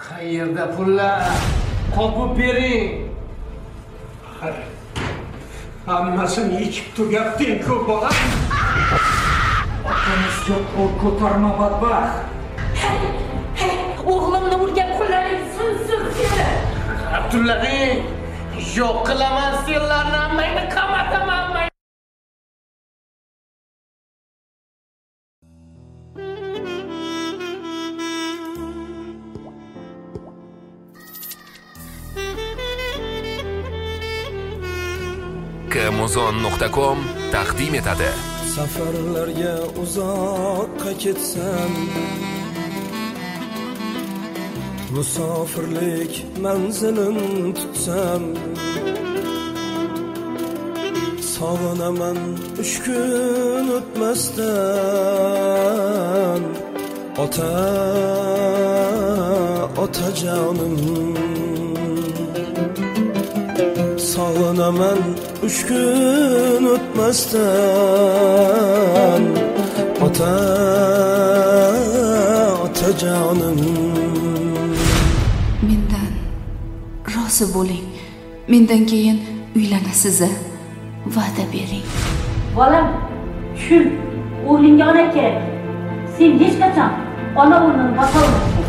Qayerda pullar? Topib bering. Hammasini yechib tugatding-ku, bola. Otamizga qo'l ko'tarma, badbaxt. O'g'limni urgan qo'llaring sinsin seni. Abdullaning yo'q qilaman senlarni, hammangni qamataman. Kmuzon.com taqdim etadi. Safarlarga uzoqqa ketsam, musofirlik manzilim tutsam, sog'inaman 3 kun o'tmasdan otajonim. Sog'inaman 3 kun o'tmasdan otajonim. Mendan rozi bo'ling. Mendan keyin uylanasiz. Va'da bering. Bolam, tushun. O'g'lingga ona kerak. Sen hech qachon ona o'rnini bosa olmaysan.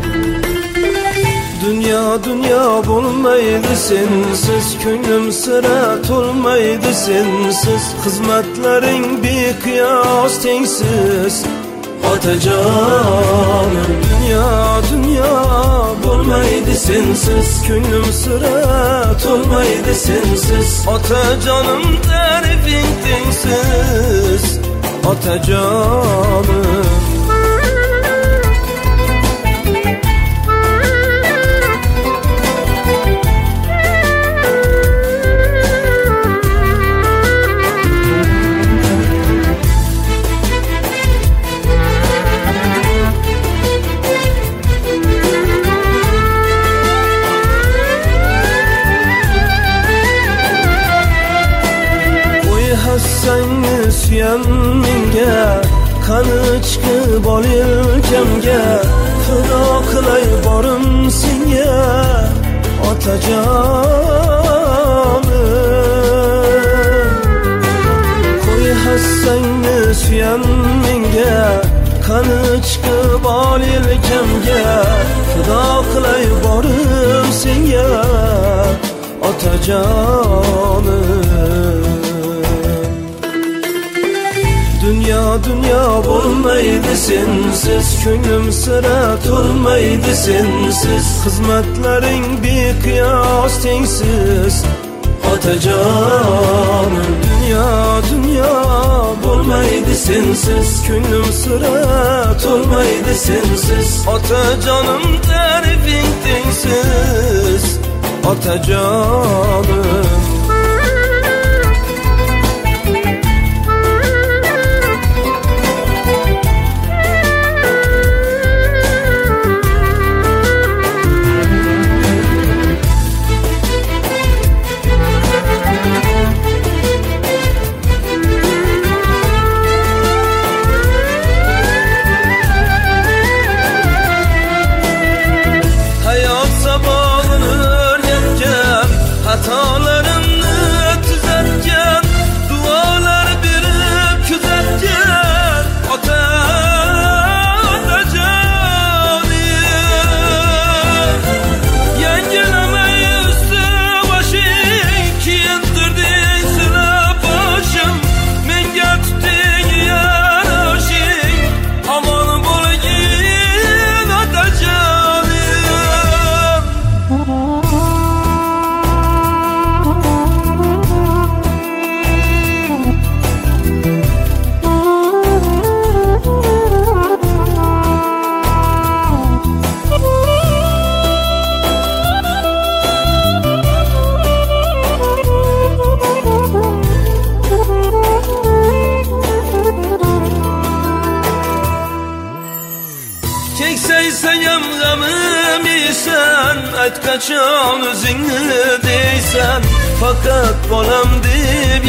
Dünya bo'lmaydi sensiz, ko'nglim sira to'lmaydi sensiz. Xizmatlaring beqiyos tengsiz, otajonim. Dünya bo'lmaydi sensiz, ko'nglim sira to'lmaydi sensiz. Otajonim, ta'rifing tengsiz, otajonim. Hassangni suyan menga, qani chiqib ol yelkamga, fido qilay borim senga, otajonim. Qo'y hassangni suyan menga, qani chiqib ol yelkamga, fido qilay borim senga, otajonim. Dünya bo'lmaydi sensiz, ko'nglim sira to'lmaydi sensiz. Xizmatlaring beqiyos tengsiz, otajonim. Dünya bo'lmaydi sensiz, ko'nglim sira to'lmaydi sensiz. Otajonim, ta'rifing tengsiz, otajonim. Hatalarımı düzeltken, dualar berip küzetken, otajonim. Yengeleme üstü başın, kiyindirdin sıra başım. Menge tutding yarashing, aman bo'lgin otajonim. Keksaysan yamg'amim yeysan, ayt qachon o'zingni deysan. Faqat bolam deb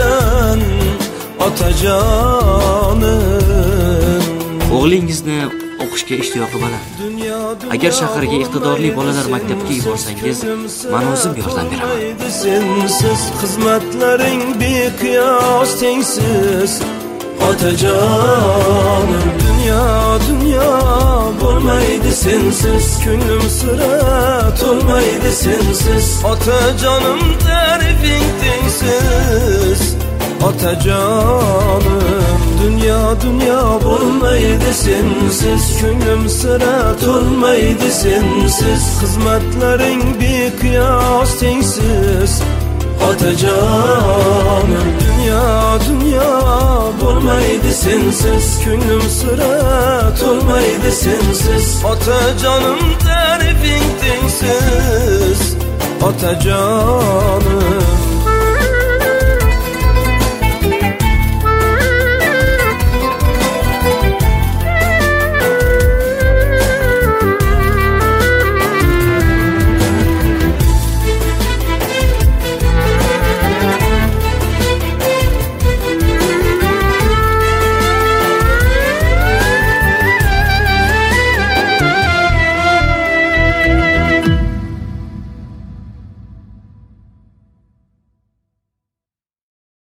yashaysan, otajonim. O'g'lingizni o'qishga ishtiyoqi baland. Agar shaharga iqtidorli bolalar maktabga yuborsangiz, men o'zim yordam beraman. Sensiz xizmatlaring beqiyos tengsiz. Otajonim, dunyo bo'lmaydi sensiz. Ko'nglim sira to'lmaydi sensiz. Otajonim, ta'rifing tengsiz. Otajonim, dunyo bo'lmaydi sensiz. Ko'nglim sira to'lmaydi sensiz. Xizmatlaring beqiyos tengsiz. Otajonim, dunyo bo'lmaydi sensiz. Ko'nglim sira to'lmaydi sensiz. Otajonim, ta'rifing tengsiz. Otajonim.